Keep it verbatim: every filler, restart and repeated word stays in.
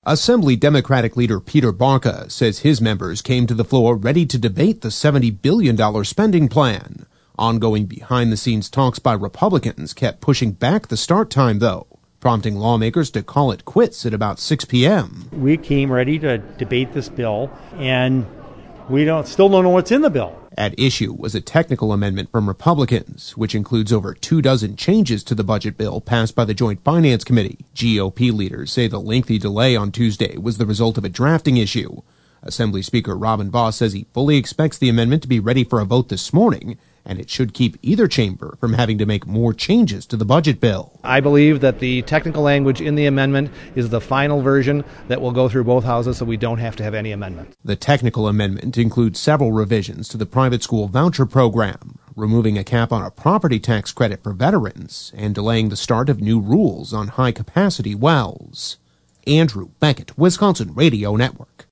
Assembly Democratic leader Peter Barca says his members came to the floor ready to debate the seventy billion dollars spending plan. Ongoing behind-the-scenes talks by Republicans kept pushing back the start time, though, prompting lawmakers to call it quits at about six p.m. We came ready to debate this bill, and we don't still don't know what's in the bill. At issue was a technical amendment from Republicans, which includes over two dozen changes to the budget bill passed by the Joint Finance Committee. G O P leaders say the lengthy delay on Tuesday was the result of a drafting issue. Assembly Speaker Robin Vos says he fully expects the amendment to be ready for a vote this morning, and it should keep either chamber from having to make more changes to the budget bill. I believe that the technical language in the amendment is the final version that will go through both houses, so we don't have to have any amendments. The technical amendment includes several revisions to the private school voucher program, removing a cap on a property tax credit for veterans, and delaying the start of new rules on high-capacity wells. Andrew Beckett, Wisconsin Radio Network.